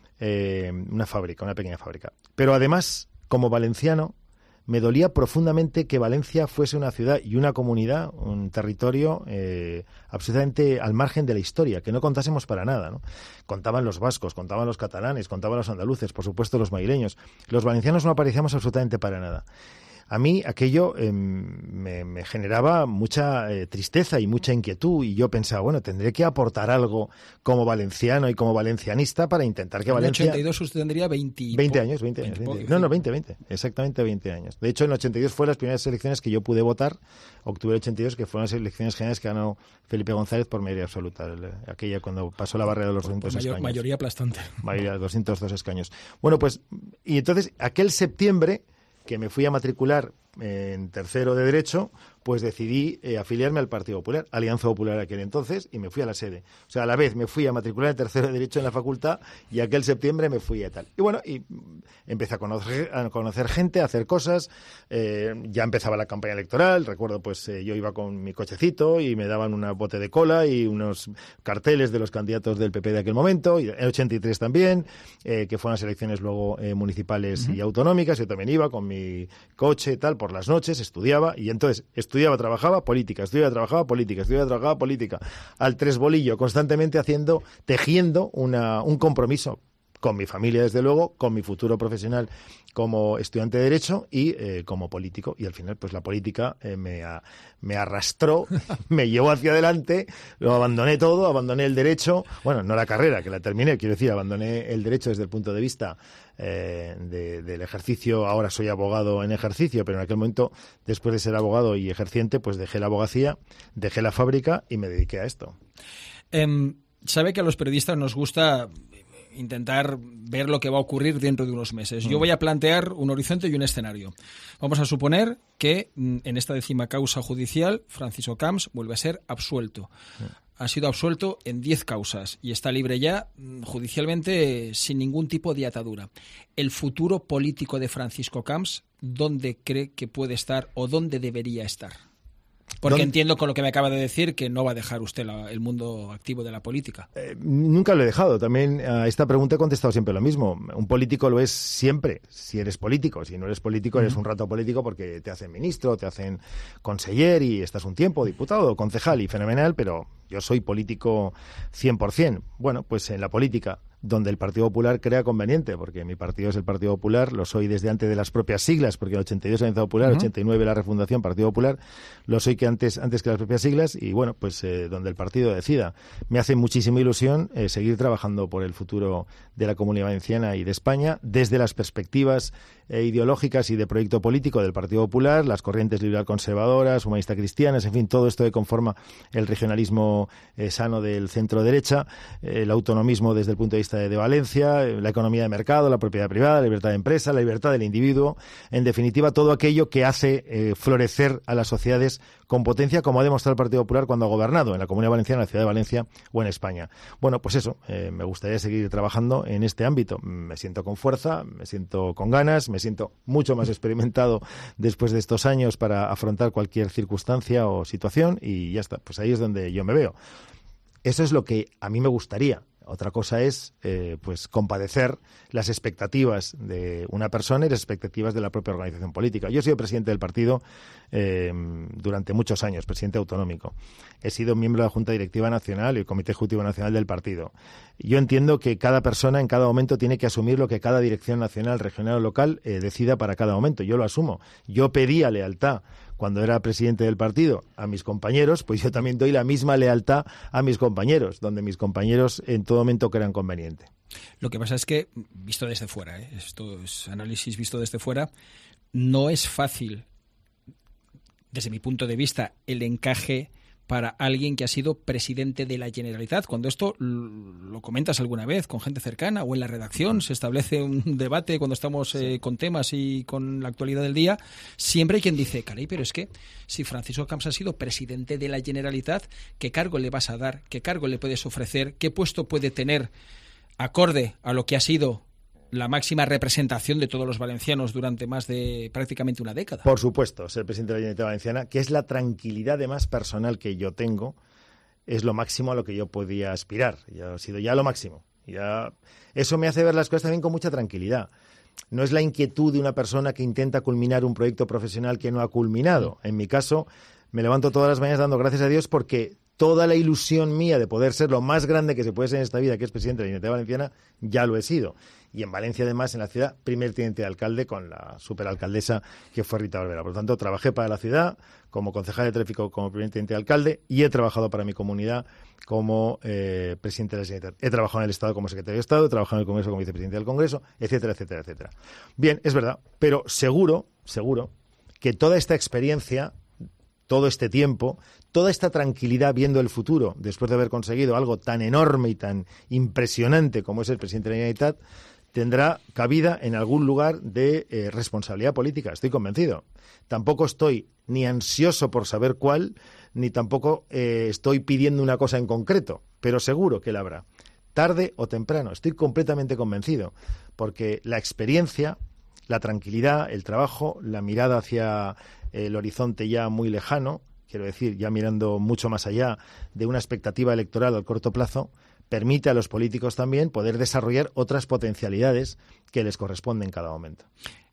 una pequeña fábrica. Pero además, como valenciano, me dolía profundamente que Valencia fuese una ciudad y una comunidad, un territorio absolutamente al margen de la historia, que no contásemos para nada, ¿no? Contaban los vascos, contaban los catalanes, contaban los andaluces, por supuesto los madrileños. Los valencianos no aparecíamos absolutamente para nada. A mí aquello me generaba mucha tristeza y mucha inquietud, y yo pensaba, bueno, tendré que aportar algo como valenciano y como valencianista para intentar que Valencia... En el 82 usted tendría 20 años. No, 20, exactamente 20 años. De hecho, en el 82 fue las primeras elecciones que yo pude votar, octubre del 82, que fueron las elecciones generales que ganó Felipe González por mayoría absoluta, aquella cuando pasó la barrera de los 200 escaños. Mayoría aplastante. Mayoría, 202 escaños. Bueno, pues, y entonces, aquel septiembre... que me fui a matricular en tercero de Derecho, pues decidí afiliarme al Partido Popular, Alianza Popular aquel entonces, y me fui a la sede. O sea, a la vez me fui a matricular en tercero de Derecho en la facultad y aquel septiembre me fui a tal. Y bueno, y empecé a conocer gente, a hacer cosas. Ya empezaba la campaña electoral. Recuerdo, pues yo iba con mi cochecito y me daban un bote de cola y unos carteles de los candidatos del PP de aquel momento, y en el 83 también, que fueron las elecciones luego municipales y autonómicas. Yo también iba con mi coche y tal, por las noches, estudiaba, y entonces estudiaba, trabajaba, política, estudiaba, trabajaba, política, estudiaba, trabajaba, política, al tresbolillo, constantemente tejiendo un compromiso con mi familia, desde luego, con mi futuro profesional como estudiante de Derecho y como político. Y al final, pues la política me arrastró, me llevó hacia adelante, lo abandoné todo, abandoné el Derecho. Bueno, no la carrera, que la terminé, quiero decir, abandoné el Derecho desde el punto de vista del ejercicio. Ahora soy abogado en ejercicio, pero en aquel momento, después de ser abogado y ejerciente, pues dejé la abogacía, dejé la fábrica y me dediqué a esto. Sabe que a los periodistas nos gusta intentar ver lo que va a ocurrir dentro de unos meses. Yo voy a plantear un horizonte y un escenario. Vamos a suponer que en esta 10ª causa judicial Francisco Camps vuelve a ser absuelto. Ha sido absuelto en 10 causas y está libre ya judicialmente sin ningún tipo de atadura. ¿El futuro político de Francisco Camps dónde cree que puede estar o dónde debería estar? Porque entiendo con lo que me acaba de decir que no va a dejar usted el mundo activo de la política. Nunca lo he dejado. También a esta pregunta he contestado siempre lo mismo. Un político lo es siempre, si eres político. Si no eres político, eres un rato político porque te hacen ministro, te hacen conseller y estás un tiempo diputado, concejal y fenomenal, pero yo soy político 100%. Bueno, pues en la política, donde el Partido Popular crea conveniente, porque mi partido es el Partido Popular, lo soy desde antes de las propias siglas, porque el 82 Alianza Popular, el 89 la refundación Partido Popular, lo soy que antes que las propias siglas, y bueno, pues donde el partido decida. Me hace muchísima ilusión seguir trabajando por el futuro de la Comunidad Valenciana y de España, desde las perspectivas ideológicas y de proyecto político del Partido Popular, las corrientes liberal conservadoras, humanista cristianas, en fin, todo esto que conforma el regionalismo sano del centro derecha, el autonomismo desde el punto de vista de Valencia, la economía de mercado, la propiedad privada, la libertad de empresa, la libertad del individuo, en definitiva todo aquello que hace florecer a las sociedades con potencia, como ha demostrado el Partido Popular cuando ha gobernado en la Comunidad Valenciana, en la Ciudad de Valencia o en España. Bueno, pues eso, me gustaría seguir trabajando en este ámbito. Me siento con fuerza, me siento con ganas, me siento mucho más experimentado después de estos años para afrontar cualquier circunstancia o situación y ya está. Pues ahí es donde yo me veo. Eso es lo que a mí me gustaría. Otra cosa es pues compadecer las expectativas de una persona y las expectativas de la propia organización política. Yo he sido presidente del partido durante muchos años, presidente autonómico. He sido miembro de la Junta Directiva Nacional y el Comité Ejecutivo Nacional del partido. Yo entiendo que cada persona en cada momento tiene que asumir lo que cada dirección nacional, regional o local decida para cada momento. Yo lo asumo. Yo pedía lealtad cuando era presidente del partido a mis compañeros, pues yo también doy la misma lealtad a mis compañeros, donde mis compañeros en todo momento crean conveniente. Lo que pasa es que, visto desde fuera, esto es análisis visto desde fuera, no es fácil, desde mi punto de vista, el encaje para alguien que ha sido presidente de la Generalitat. Cuando esto lo comentas alguna vez con gente cercana o en la redacción, se establece un debate cuando estamos con temas y con la actualidad del día, siempre hay quien dice, caray, pero es que si Francisco Camps ha sido presidente de la Generalitat, ¿qué cargo le vas a dar? ¿Qué cargo le puedes ofrecer? ¿Qué puesto puede tener acorde a lo que ha sido la máxima representación de todos los valencianos durante más de prácticamente una década? Por supuesto, ser presidente de la Generalitat Valenciana, que es la tranquilidad de más personal que yo tengo, es lo máximo a lo que yo podía aspirar. Ya ha sido ya lo máximo. Ya eso me hace ver las cosas también con mucha tranquilidad. No es la inquietud de una persona que intenta culminar un proyecto profesional que no ha culminado. En mi caso, me levanto todas las mañanas dando gracias a Dios porque toda la ilusión mía de poder ser lo más grande que se puede ser en esta vida, que es presidente de la Generalitat Valenciana, ya lo he sido. Y en Valencia, además, en la ciudad, primer teniente de alcalde con la superalcaldesa que fue Rita Barberá. Por lo tanto, trabajé para la ciudad como concejal de tráfico, como primer teniente de alcalde, y he trabajado para mi comunidad como presidente de la Generalitat. He trabajado en el Estado como secretario de Estado, he trabajado en el Congreso como vicepresidente del Congreso, etcétera, etcétera, etcétera. Bien, es verdad, pero seguro que toda esta experiencia, todo este tiempo, toda esta tranquilidad viendo el futuro, después de haber conseguido algo tan enorme y tan impresionante como es el presidente de la Generalitat, tendrá cabida en algún lugar de responsabilidad política, estoy convencido. Tampoco estoy ni ansioso por saber cuál, ni tampoco estoy pidiendo una cosa en concreto, pero seguro que la habrá. Tarde o temprano, estoy completamente convencido, porque la experiencia, la tranquilidad, el trabajo, la mirada hacia el horizonte ya muy lejano, quiero decir, ya mirando mucho más allá de una expectativa electoral al corto plazo, permite a los políticos también poder desarrollar otras potencialidades que les corresponden en cada momento.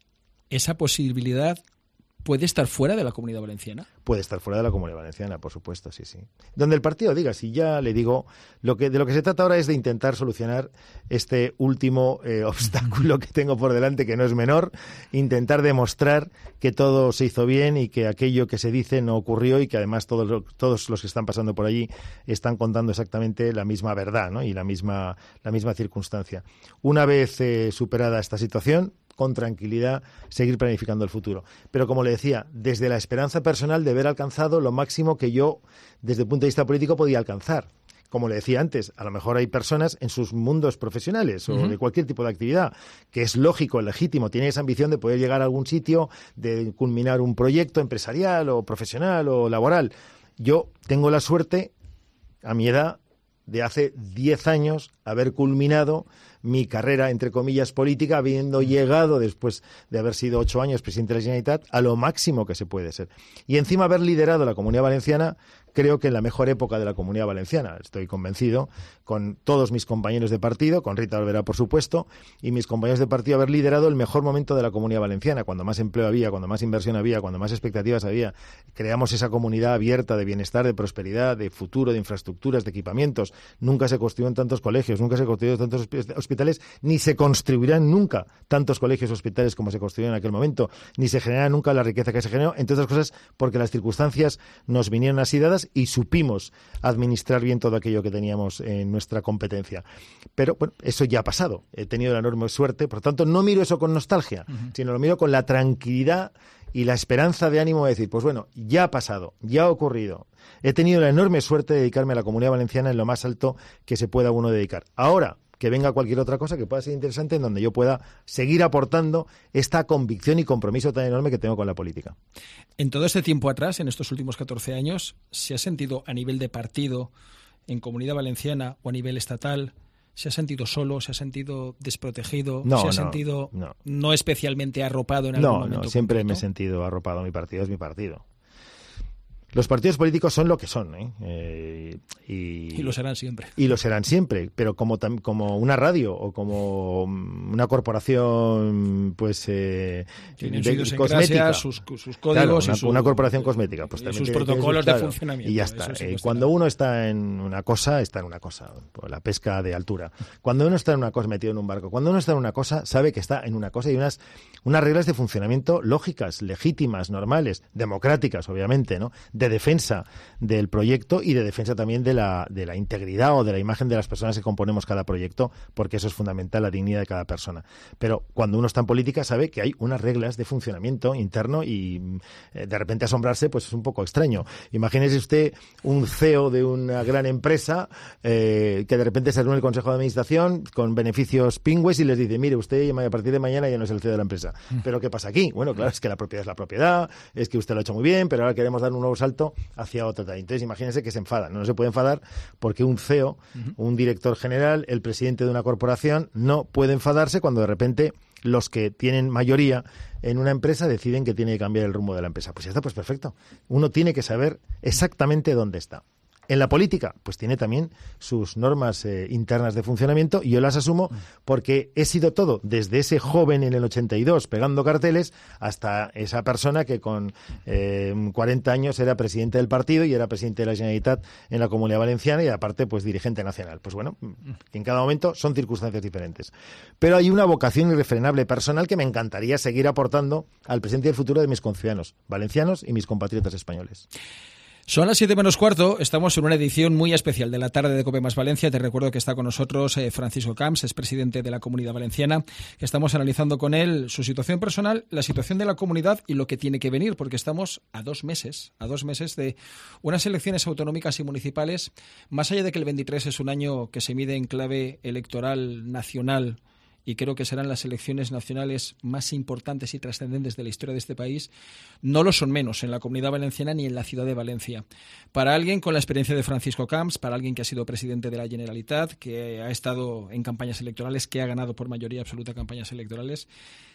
¿Esa posibilidad puede estar fuera de la Comunidad Valenciana? Puede estar fuera de la Comunidad Valenciana, por supuesto, sí, sí. Donde el partido diga, si ya le digo, de lo que se trata ahora es de intentar solucionar este último obstáculo que tengo por delante, que no es menor, intentar demostrar que todo se hizo bien y que aquello que se dice no ocurrió y que además todos los que están pasando por allí están contando exactamente la misma verdad, ¿no? Y la misma circunstancia. Una vez superada esta situación, con tranquilidad, seguir planificando el futuro. Pero, como le decía, desde la esperanza personal de haber alcanzado lo máximo que yo, desde el punto de vista político, podía alcanzar. Como le decía antes, a lo mejor hay personas en sus mundos profesionales o de cualquier tipo de actividad que es lógico, legítimo, tienen esa ambición de poder llegar a algún sitio, de culminar un proyecto empresarial o profesional o laboral. Yo tengo la suerte, a mi edad, de hace 10 años, haber culminado mi carrera, entre comillas, política, habiendo llegado, después de haber sido 8 años presidente de la Generalitat, a lo máximo que se puede ser. Y encima haber liderado la Comunidad Valenciana, creo que en la mejor época de la Comunidad Valenciana, estoy convencido, con todos mis compañeros de partido, con Rita Barberá, por supuesto, y mis compañeros de partido, haber liderado el mejor momento de la Comunidad Valenciana, cuando más empleo había, cuando más inversión había, cuando más expectativas había. Creamos esa comunidad abierta de bienestar, de prosperidad, de futuro, de infraestructuras, de equipamientos. Nunca se construyeron tantos colegios, nunca se construyeron tantos hospitales, ni se construirán nunca tantos colegios o hospitales como se construyeron en aquel momento, ni se generará nunca la riqueza que se generó, entre otras cosas porque las circunstancias nos vinieron así dadas y supimos administrar bien todo aquello que teníamos en nuestra competencia. Pero bueno, eso ya ha pasado. He tenido la enorme suerte, por lo tanto no miro eso con nostalgia, sino lo miro con la tranquilidad y la esperanza de ánimo de decir, pues bueno, ya ha pasado, ya ha ocurrido. He tenido la enorme suerte de dedicarme a la Comunidad Valenciana en lo más alto que se pueda uno dedicar. Ahora, que venga cualquier otra cosa que pueda ser interesante en donde yo pueda seguir aportando esta convicción y compromiso tan enorme que tengo con la política. En todo este tiempo atrás, en estos últimos 14 años, ¿se ha sentido a nivel de partido, en Comunidad Valenciana o a nivel estatal, se ha sentido solo, se ha sentido desprotegido, se ha sentido no especialmente arropado en algún momento? No, siempre concreto? Me he sentido arropado. Mi partido es mi partido. Los partidos políticos son lo que son, y lo serán siempre. Y lo serán siempre, pero como una radio o como una corporación, pues, cosmética. Sus códigos, claro, una corporación cosmética, pues también sus protocolos de funcionamiento. Y ya está. Cuando uno está en una cosa, está en una cosa. La pesca de altura. Cuando uno está en una cosa, metido en un barco, cuando uno está en una cosa, sabe que está en una cosa y unas reglas de funcionamiento lógicas, legítimas, normales, democráticas, obviamente, ¿no? De defensa del proyecto y de defensa también de la integridad o de la imagen de las personas que componemos cada proyecto, porque eso es fundamental, la dignidad de cada persona. Pero cuando uno está en política sabe que hay unas reglas de funcionamiento interno y de repente asombrarse pues es un poco extraño. Imagínese usted un CEO de una gran empresa que de repente se reúne el Consejo de Administración con beneficios pingües y les dice, mire, usted a partir de mañana ya no es el CEO de la empresa. ¿Pero qué pasa aquí? Bueno, claro, es que la propiedad es la propiedad, es que usted lo ha hecho muy bien, pero ahora queremos dar un nuevo salto hacia otra. Entonces, imagínense que se enfadan. No se puede enfadar porque un CEO, un director general, el presidente de una corporación, no puede enfadarse cuando de repente los que tienen mayoría en una empresa deciden que tiene que cambiar el rumbo de la empresa. Pues ya está, pues perfecto. Uno tiene que saber exactamente dónde está. En la política, pues tiene también sus normas internas de funcionamiento y yo las asumo porque he sido todo, desde ese joven en el 82 pegando carteles hasta esa persona que con 40 años era presidente del partido y era presidente de la Generalitat en la Comunidad Valenciana y aparte pues dirigente nacional. Pues bueno, en cada momento son circunstancias diferentes. Pero hay una vocación irrefrenable personal que me encantaría seguir aportando al presente y el futuro de mis conciudadanos valencianos y mis compatriotas españoles. Son las 7:15, estamos en una edición muy especial de la tarde de COPE Más Valencia. Te recuerdo que está con nosotros Francisco Camps, es presidente de la Comunidad Valenciana, que estamos analizando con él su situación personal, la situación de la comunidad y lo que tiene que venir, porque estamos a 2 meses de unas elecciones autonómicas y municipales, más allá de que el 23 es un año que se mide en clave electoral nacional y creo que serán las elecciones nacionales más importantes y trascendentes de la historia de este país, no lo son menos en la Comunidad Valenciana ni en la ciudad de Valencia. Para alguien con la experiencia de Francisco Camps, para alguien que ha sido presidente de la Generalitat, que ha estado en campañas electorales, que ha ganado por mayoría absoluta campañas electorales,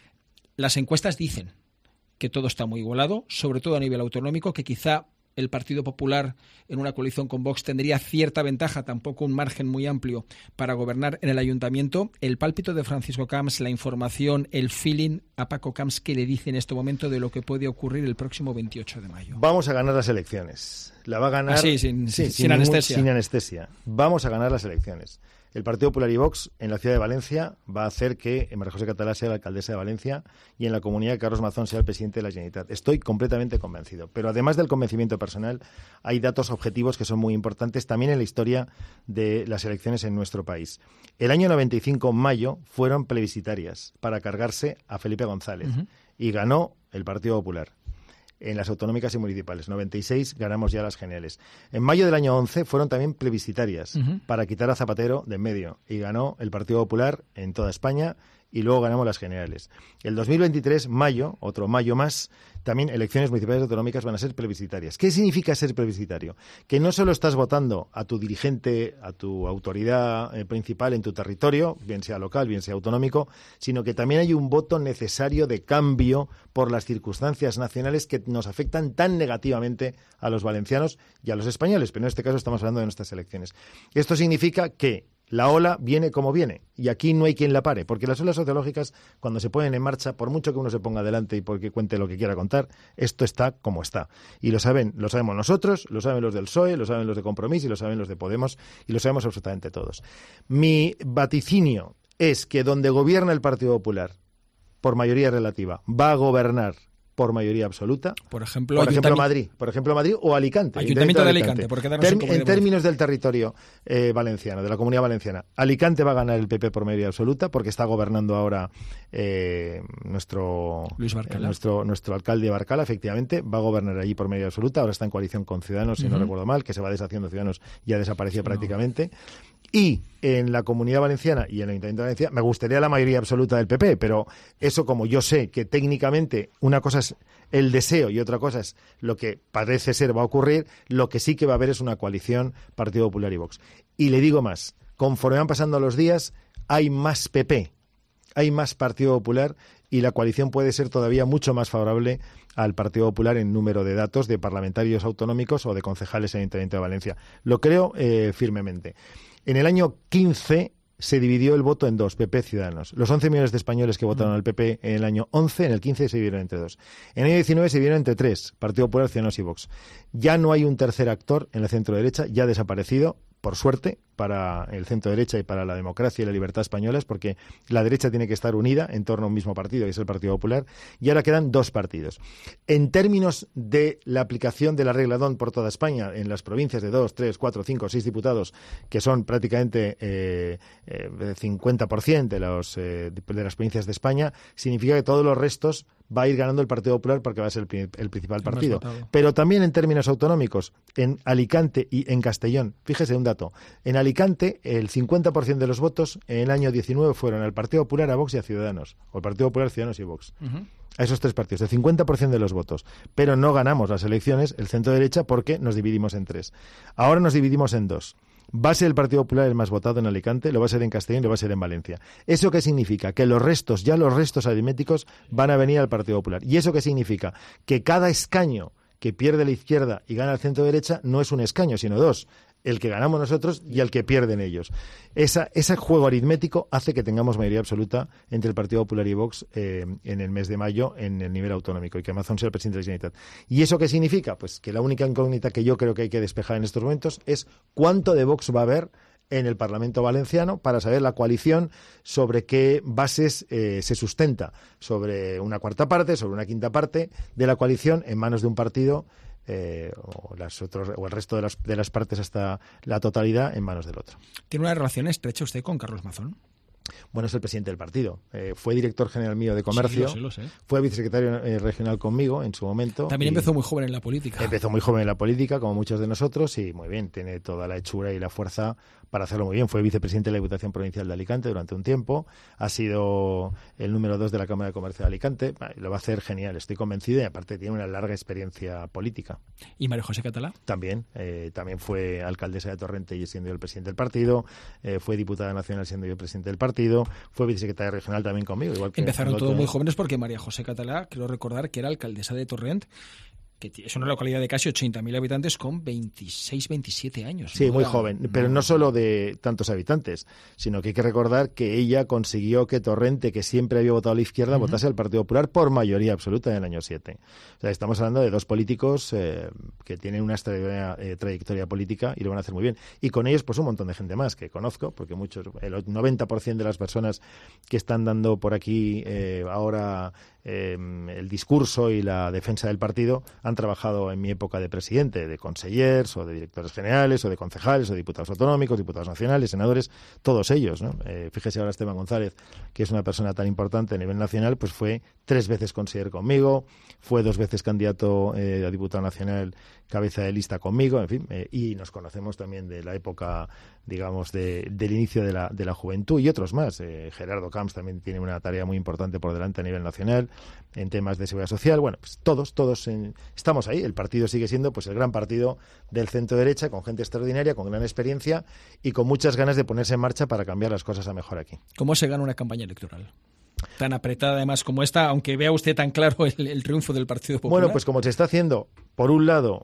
las encuestas dicen que todo está muy igualado, sobre todo a nivel autonómico, que quizá el Partido Popular en una coalición con Vox tendría cierta ventaja, tampoco un margen muy amplio para gobernar en el ayuntamiento. El pálpito de Francisco Camps, la información, el feeling a Paco Camps, ¿qué le dice en este momento de lo que puede ocurrir el próximo 28 de mayo? Vamos a ganar las elecciones. La va a ganar sin anestesia. Sin anestesia. Vamos a ganar las elecciones. El Partido Popular y Vox en la ciudad de Valencia va a hacer que María José Catalá sea la alcaldesa de Valencia y en la comunidad Carlos Mazón sea el presidente de la Generalitat. Estoy completamente convencido. Pero además del convencimiento personal, hay datos objetivos que son muy importantes también en la historia de las elecciones en nuestro país. El año 95, mayo, fueron plebiscitarias para cargarse a Felipe González y ganó el Partido Popular. En las autonómicas y municipales. 96 ganamos ya las generales. En mayo del año 11 fueron también plebiscitarias para quitar a Zapatero de en medio y ganó el Partido Popular en toda España y luego ganamos las generales. El 2023, mayo, otro mayo más, también elecciones municipales y autonómicas van a ser plebiscitarias. ¿Qué significa ser plebiscitario? Que no solo estás votando a tu dirigente, a tu autoridad principal en tu territorio, bien sea local, bien sea autonómico, sino que también hay un voto necesario de cambio por las circunstancias nacionales que nos afectan tan negativamente a los valencianos y a los españoles, pero en este caso estamos hablando de nuestras elecciones. Esto significa que la ola viene como viene y aquí no hay quien la pare, porque las olas sociológicas, cuando se ponen en marcha, por mucho que uno se ponga adelante y porque cuente lo que quiera contar, esto está como está. Y lo sabemos nosotros, lo saben los del PSOE, lo saben los de Compromís y lo saben los de Podemos y lo sabemos absolutamente todos. Mi vaticinio es que donde gobierna el Partido Popular, por mayoría relativa, va a gobernar por mayoría absoluta. Por ejemplo, Madrid o Alicante. Ayuntamiento de Alicante. En términos del territorio valenciano, de la Comunidad Valenciana, Alicante va a ganar el PP por mayoría absoluta porque está gobernando ahora nuestro alcalde Barcala, efectivamente, va a gobernar allí por mayoría absoluta. Ahora está en coalición con Ciudadanos, si no recuerdo mal, que se va deshaciendo Ciudadanos, ya desapareció prácticamente. Y en la Comunidad Valenciana y en el Ayuntamiento de Valencia me gustaría la mayoría absoluta del PP, pero eso, como yo sé que técnicamente una cosa es el deseo y otra cosa es lo que parece ser va a ocurrir, lo que sí que va a haber es una coalición Partido Popular y Vox. Y le digo más, conforme van pasando los días, hay más PP, hay más Partido Popular y la coalición puede ser todavía mucho más favorable al Partido Popular en número de datos de parlamentarios autonómicos o de concejales en el Ayuntamiento de Valencia. Lo creo firmemente. En el año 15 se dividió el voto en dos, PP Ciudadanos. Los 11 millones de españoles que votaron al PP en el año 11, en el 15 se dividieron entre dos. En el año 19 se dividieron entre tres, Partido Popular, Ciudadanos y Vox. Ya no hay un tercer actor en el centro derecha, ya ha desaparecido, por suerte, para el centro derecha y para la democracia y la libertad españolas, porque la derecha tiene que estar unida en torno a un mismo partido, que es el Partido Popular, y ahora quedan dos partidos. En términos de la aplicación de la regla DONT por toda España, en las provincias de 2, 3, 4, 5, 6 diputados, que son prácticamente 50% de las provincias de España, significa que todos los restos va a ir ganando el Partido Popular porque va a ser el principal partido. Pero también en términos autonómicos, en Alicante y en Castellón, fíjese un dato, en Alicante el 50% de los votos en el año 19 fueron al Partido Popular, a Vox y a Ciudadanos, o el Partido Popular, Ciudadanos y Vox. A esos tres partidos, el 50% de los votos. Pero no ganamos las elecciones, el centro derecha, porque nos dividimos en tres. Ahora nos dividimos en dos. Va a ser el Partido Popular el más votado en Alicante, lo va a ser en Castellón y lo va a ser en Valencia. ¿Eso qué significa? Que los restos aritméticos van a venir al Partido Popular. ¿Y eso qué significa? Que cada escaño que pierde la izquierda y gana el centro derecha no es un escaño, sino dos. El que ganamos nosotros y el que pierden ellos. Ese juego aritmético hace que tengamos mayoría absoluta entre el Partido Popular y Vox en el mes de mayo en el nivel autonómico y que Mazón sea el presidente de la Generalitat. ¿Y eso qué significa? Pues que la única incógnita que yo creo que hay que despejar en estos momentos es cuánto de Vox va a haber en el Parlamento valenciano para saber la coalición sobre qué bases se sustenta, sobre una cuarta parte, sobre una quinta parte de la coalición en manos de un partido o el resto de las partes hasta la totalidad en manos del otro. ¿Tiene una relación estrecha usted con Carlos Mazón? Bueno, es el presidente del partido. Fue director general mío de comercio. Sí, lo sé. Fue vicesecretario regional conmigo en su momento. También empezó muy joven en la política. Empezó muy joven en la política, como muchos de nosotros, y muy bien, tiene toda la hechura y la fuerza para hacerlo muy bien. Fue vicepresidente de la Diputación Provincial de Alicante durante un tiempo, ha sido el número 2 de la Cámara de Comercio de Alicante, lo va a hacer genial, estoy convencido, y aparte tiene una larga experiencia política. ¿Y María José Catalá? También fue alcaldesa de Torrente y siendo yo el presidente del partido, fue diputada nacional siendo yo el presidente del partido, fue vicesecretaria regional también conmigo. Empezaron todos muy jóvenes porque María José Catalá, creo recordar que era alcaldesa de Torrent, que es una localidad de casi 80.000 habitantes con 26, 27 años. Sí, muy joven, pero no solo de tantos habitantes, sino que hay que recordar que ella consiguió que Torrente, que siempre había votado a la izquierda, votase al Partido Popular por mayoría absoluta en el año 7. O sea, estamos hablando de dos políticos que tienen una trayectoria política y lo van a hacer muy bien. Y con ellos, pues un montón de gente más que conozco, porque el 90% de las personas que están dando por aquí ahora el discurso y la defensa del partido han trabajado en mi época de presidente, de consellers o de directores generales o de concejales o de diputados autonómicos, diputados nacionales, senadores, todos ellos, ¿no? Fíjese ahora Esteban González, que es una persona tan importante a nivel nacional, pues fue 3 veces conseller conmigo, fue 2 veces candidato a diputado nacional, cabeza de lista conmigo, en fin, y nos conocemos también de la época, digamos, del inicio de la juventud y otros más. Gerardo Camps también tiene una tarea muy importante por delante a nivel nacional en temas de seguridad social. Bueno, pues todos estamos ahí. El partido sigue siendo pues el gran partido del centro derecha, con gente extraordinaria, con gran experiencia y con muchas ganas de ponerse en marcha para cambiar las cosas a mejor aquí. ¿Cómo se gana una campaña electoral tan apretada además como esta, aunque vea usted tan claro el triunfo del Partido Popular? Bueno, pues como se está haciendo, por un lado,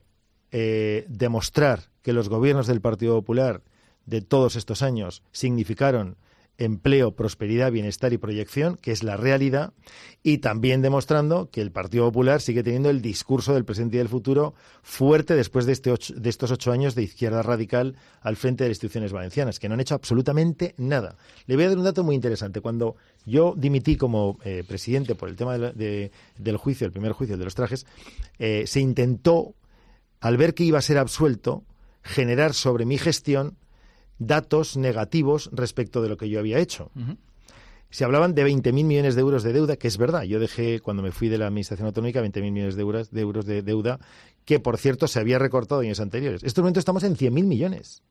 demostrar que los gobiernos del Partido Popular de todos estos años significaron empleo, prosperidad, bienestar y proyección, que es la realidad, y también demostrando que el Partido Popular sigue teniendo el discurso del presente y del futuro fuerte después de estos 8 años de izquierda radical al frente de las instituciones valencianas, que no han hecho absolutamente nada. Le voy a dar un dato muy interesante. Cuando yo dimití como presidente por el tema del juicio, el primer juicio, el de los trajes, se intentó, al ver que iba a ser absuelto, generar sobre mi gestión datos negativos respecto de lo que yo había hecho. Se hablaban de 20.000 millones de euros de deuda, que es verdad. Yo dejé, cuando me fui de la Administración Autonómica, 20.000 millones de euros de deuda, que, por cierto, se había recortado en años anteriores. En estos momentos estamos en 100.000 millones.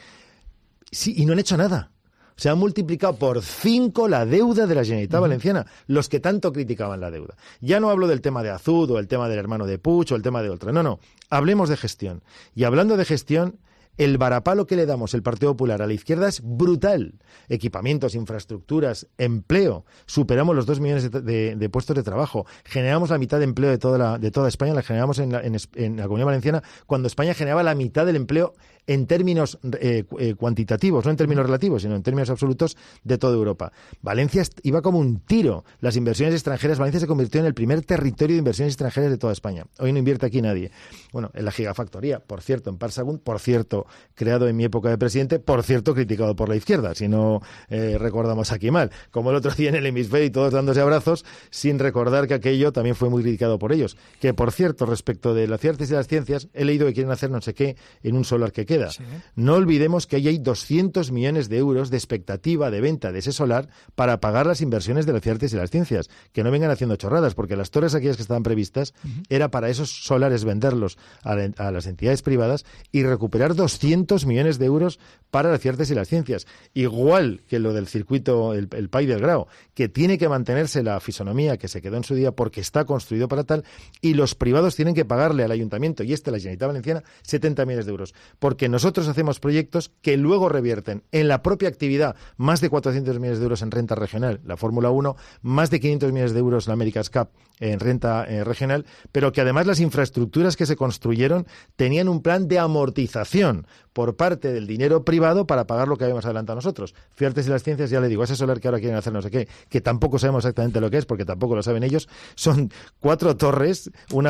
Sí, y no han hecho nada. Se ha multiplicado por 5 la deuda de la Generalitat Valenciana, los que tanto criticaban la deuda. Ya no hablo del tema de Azud o el tema del hermano de Puig o el tema de Oltra. No, hablemos de gestión. Y hablando de gestión, el varapalo que le damos el Partido Popular a la izquierda es brutal. Equipamientos, infraestructuras, empleo. Superamos los 2 millones de puestos de trabajo. Generamos la mitad de empleo de toda España. La generamos en la Comunidad Valenciana, cuando España generaba la mitad del empleo en términos cuantitativos, no en términos relativos, sino en términos absolutos de toda Europa. Valencia iba como un tiro. Las inversiones extranjeras, Valencia se convirtió en el primer territorio de inversiones extranjeras de toda España. Hoy no invierte aquí nadie. Bueno, en la gigafactoría, por cierto, en Parsagún, por cierto, creado en mi época de presidente, por cierto, criticado por la izquierda, si no recordamos aquí mal. Como el otro día en el hemisferio y todos dándose abrazos, sin recordar que aquello también fue muy criticado por ellos. Que, por cierto, respecto de las artes y las ciencias, he leído que quieren hacer no sé qué en un solar que queda. Sí. No olvidemos que ahí hay 200 millones de euros de expectativa de venta de ese solar para pagar las inversiones de las artes y las ciencias. Que no vengan haciendo chorradas, porque las torres aquellas que estaban previstas era para esos solares venderlos a las entidades privadas y recuperar 200 millones de euros para las artes y las ciencias. Igual que lo del circuito, el Pai del Grao, que tiene que mantenerse la fisonomía que se quedó en su día porque está construido para tal, y los privados tienen que pagarle al ayuntamiento y la Generalitat Valenciana 70 millones de euros. Porque nosotros hacemos proyectos que luego revierten en la propia actividad más de 400 millones de euros en renta regional, la Fórmula 1, más de 500 millones de euros la America's Cup en renta regional, pero que además las infraestructuras que se construyeron tenían un plan de amortización por parte del dinero privado para pagar lo que habíamos adelantado nosotros. Artes y las ciencias, ya le digo, ese solar que ahora quieren hacer no sé qué, que tampoco sabemos exactamente lo que es, porque tampoco lo saben ellos, son 4 torres,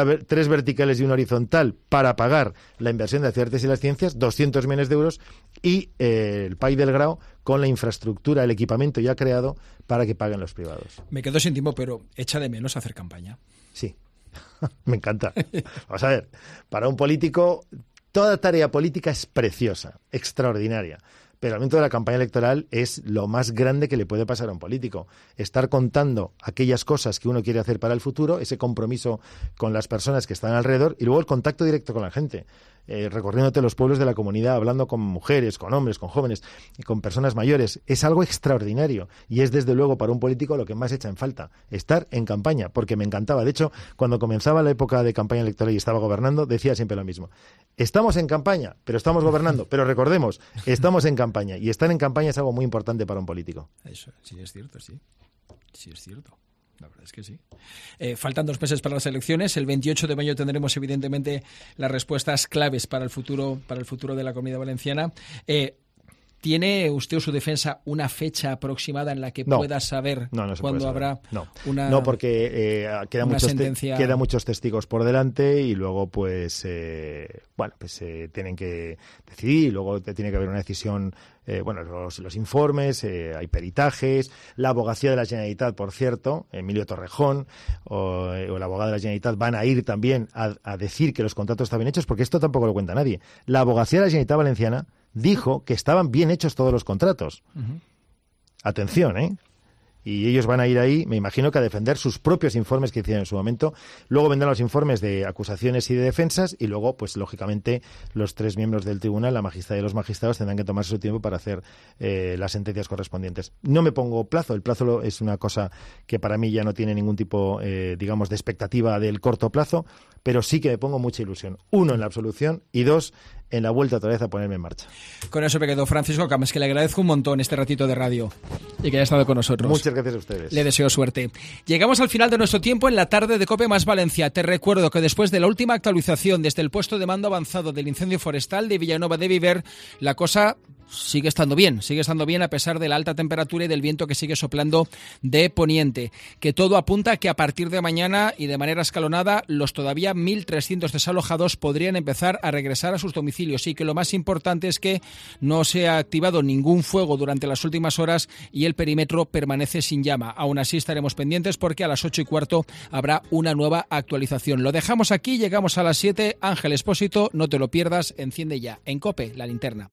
3 verticales y una horizontal para pagar la inversión de Artes y las ciencias, 200 millones de euros, y el Pai del Grao con la infraestructura, el equipamiento ya creado para que paguen los privados. Me quedo sin tiempo, pero echa de menos hacer campaña. Sí, me encanta. Vamos a ver, para un político toda tarea política es preciosa, extraordinaria, Pero el momento de la campaña electoral es lo más grande que le puede pasar a un político. Estar contando aquellas cosas que uno quiere hacer para el futuro, ese compromiso con las personas que están alrededor y luego el contacto directo con la gente. Recorriéndote los pueblos de la comunidad, hablando con mujeres, con hombres, con jóvenes y con personas mayores. Es algo extraordinario y es desde luego para un político lo que más echa en falta, estar en campaña, porque me encantaba. De hecho, cuando comenzaba la época de campaña electoral y estaba gobernando, decía siempre lo mismo. Estamos en campaña, pero estamos gobernando. Pero recordemos, estamos en campaña y estar en campaña es algo muy importante para un político. Eso sí es cierto, sí. Sí es cierto. La verdad es que sí. Faltan 2 meses para las elecciones. El 28 de mayo tendremos, evidentemente, las respuestas claves para el futuro de la Comunidad Valenciana. ¿Tiene usted o su defensa una fecha aproximada en la que pueda saber cuándo habrá una No, porque quedan muchos testigos por delante y luego tienen que decidir y luego tiene que haber una decisión. Los informes, hay peritajes, la abogacía de la Generalitat, por cierto, Emilio Torrejón o el abogado de la Generalitat van a ir también a decir que los contratos están bien hechos, porque esto tampoco lo cuenta nadie. La abogacía de la Generalitat Valenciana dijo que estaban bien hechos todos los contratos. Uh-huh. Atención, ¿eh? Y ellos van a ir ahí, me imagino que a defender sus propios informes que hicieron en su momento. Luego vendrán los informes de acusaciones y de defensas y luego, pues lógicamente, los 3 miembros del tribunal, la magistrada y los magistrados, tendrán que tomarse su tiempo para hacer las sentencias correspondientes. No me pongo plazo, el plazo es una cosa que para mí ya no tiene ningún tipo, de expectativa del corto plazo, pero sí que me pongo mucha ilusión. 1, en la absolución y 2, en la vuelta otra vez a ponerme en marcha. Con eso me quedo. Francisco Camps, que le agradezco un montón este ratito de radio y que haya estado con nosotros. Muchas gracias a ustedes. Le deseo suerte. Llegamos al final de nuestro tiempo en la tarde de COPE más Valencia. Te recuerdo que después de la última actualización desde el puesto de mando avanzado del incendio forestal de Villanueva de Viver, la cosa sigue estando bien a pesar de la alta temperatura y del viento que sigue soplando de poniente, que todo apunta a que a partir de mañana y de manera escalonada los todavía 1.300 desalojados podrían empezar a regresar a sus domicilios y que lo más importante es que no se ha activado ningún fuego durante las últimas horas y el perímetro permanece sin llama. Aún así estaremos pendientes porque a las 8:15 habrá una nueva actualización. Lo dejamos aquí, llegamos a las 7. Ángel Expósito, no te lo pierdas, enciende ya en COPE la linterna.